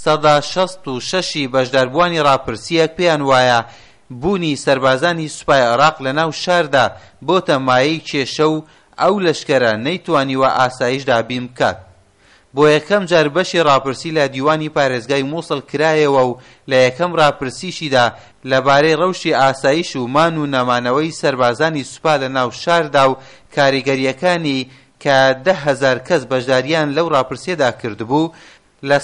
166 بەشداربووانی ڕاپرسیەک پێیان وایە بوونی سەربازانی سوپای عێراق لەناو شاردا بۆتە مایەی کێشە و ئەو لەشکەرە نەیتوانیوە ئاسایش دابین بکات. بۆ یەکەم جار بەشی ڕاپرسی لە دیوانی پارێزگای مووسڵ کرایەوە و لە یەکەم ڕاپرسیشیدا لەبارەی ڕەوشی ئاسایش و مان و نەمانەوەی سەربازانی سوپا لەناو شاردا و کاریگەریەکانی کە 10,000 کەس بەشداریان لەو ڕاپرسیەدا کردبوو، لە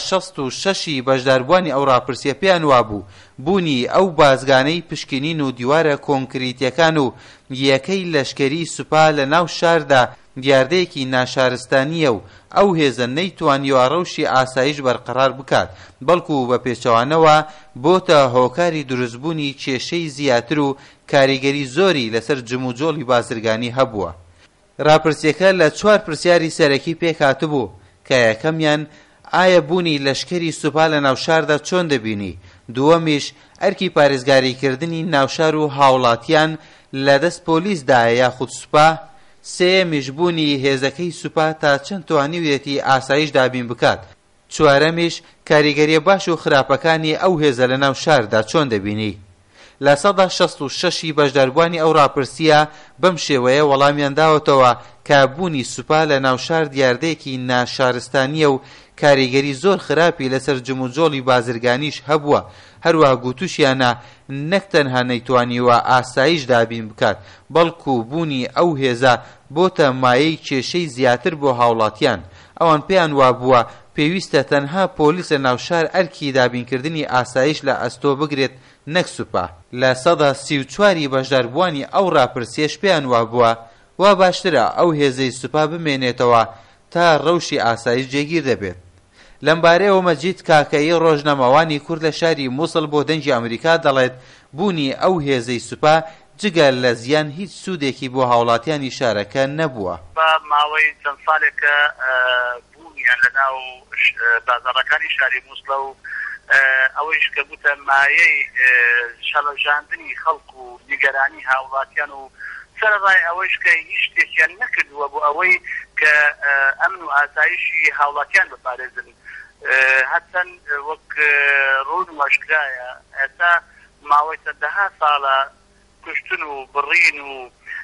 166 بەشداربووانی ئەو ڕاپرسیە پێیان وابوو بوونی ئەو بازگانەی پشکنین و دیوارە کۆنکریتیەکان و یەکەی لەشکەری سوپا لە ناو شاردا دیاردەیەکی ناشارستانیە و ئەو هێزە نەیتوانیوە ڕەوشی ئاسایش بەرقەرار بکات، بەڵکو بە پێچەوانەوە بۆتە هۆکاری دروستبوونی کێشەی زیاتر و کاریگەری زۆری لەسەر جموجۆڵی بازرگانی هەبووە. راپرسیەکە لە 4 پرسیاری سەرەکی پێکهاتبوو کە یەکەمیان ئایا بوونی لەشکەری سوپا لە ناوشاردا چۆن دەبینی؟ دووەمیش ئەرکی پارێزگاریکردنی ناوشار و هاوڵاتیان لەدەست پۆلیسدایە یاخود سوپا؟ سێیەمیش بوونی هێزەکەی سوپا تا چەند توانیوێتی ئاسایش دابین بکات؟ چوارەمیش کاریگەریە باش و خراپەکانی ئەو هێزە لە ناو شاردا چۆن دەبینی؟ لە 166 بەشداربووانی ئەو ڕاپرسیە بەم شێوەیە وەڵامیان داوەتەوە کە بوونی سوپا لە ناوشار دیاردەیەکی ناشارستانیە و کاریگەری زۆر خراپی لەسەر جموجۆڵی بازرگانیش هەبووە، هەروە گوتوشیانە نەک تەنها نەیتوانیوە ئاسایش دابین بکات، بەڵکو بوونی ئەو هێزە بۆتە مایەی کێشەی زیاتر بۆ هاوڵاتیان. ئەوان پێیان وابووە پێویستە تەنها پۆلیس لە ناوشار ئەرکی دابینکردنی ئاسایش لە ئەستۆ بگرێت نەک سوپا. لە 134 بەشداربووانی ئەو ڕاپرسیەش پێیان وابووە وا باشترە ئەو هێزەی سوپا بمێنێتەوە تا ڕەوشی ئاسایش جێگیر دەبێت. لەمبارەیەوە مەجید کاکەیی ڕۆژنەمەوانی کورد لە شاری مووسڵ بۆ دەنگی ئەمریکا دەڵێت بوونی ئەو هێزەی سوپا جگە لە زیان هیچ سوودێکی بۆ هاوڵاتیانی شارەکە نەبووە. بە ماوەی چەند ساڵێکە بوونیان لەناو بازاڕەکانی شاری مووسڵە و ئەوەیش کە بوتە مایەی شەڵەژاندنی خەڵک و نیگەرانی هاوڵاتیان و سەرڕای ئەوەیش کە هیچ شتێکیان نەکردووە بۆ ئەوەی کە ئەمن و ئاسایشی هاوڵاتیان بپارێزن. هەرچەند وەک ڕوون وەشکرایە ئێستا ماوەی چەندەها ساڵە کوشتن و بڕین و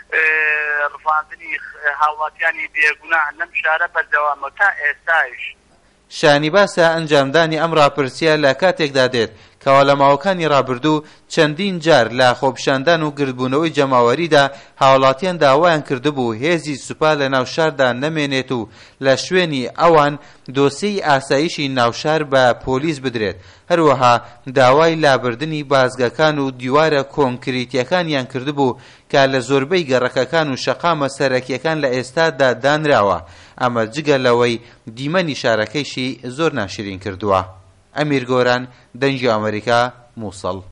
ڕفاندنی هاوڵاتیانی بێگوناه لەم شارە بەردەوامە تا ئێستایش. شانی باسە ئەنجامدانی ئەم ڕاپرسیە لە کاتێکدا دێت کەوا لە ماوەکانی ڕابردوو چەندین جار لە خۆپیشاندان و گردبوونەوەی جەماوەریدا هاوڵاتیان داوایان کردبوو هێزی سوپا لە ناوشاردا نەمێنێت و لە شوێنی ئەوان دۆسیی ئاسایشی ناوشار بە پۆلیس بدرێت. هەروەها داوای لابردنی بازگەکان و دیوارە کۆنکریتیەکانیان کردبوو کە لە زۆربەی گەڕەکەکان و شەقامە سەرەکیەکان لە ئێستادا دانراوە. ئەمە جگە لەوەی دیمەنی شارەکەیشی زۆر ناشرین کردووە. ئەمیر گۆران، دەنگی ئەمریکا، مووسڵ.